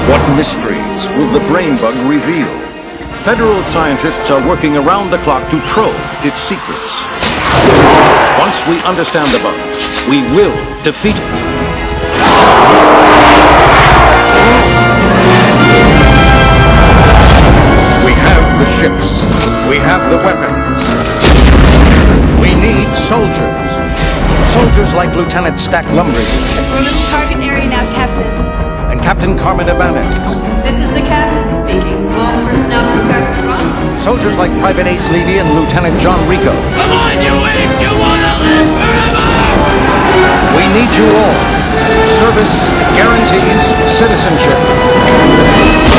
What mysteries will the brain bug reveal? Federal scientists are working around the clock to probe its secrets. Once we understand the bug, we will defeat it. We have the ships. We have the weapons. We need soldiers. Soldiers like Lieutenant Stack Lumbridge. We're in the target area now, Captain. And Captain Carmen Ibanez. This is the captain speaking. All personnel prepare for drop. Soldiers like Private Ace Levy and Lieutenant John Rico. Come on, you if you want to live forever! We need you all. Service guarantees citizenship.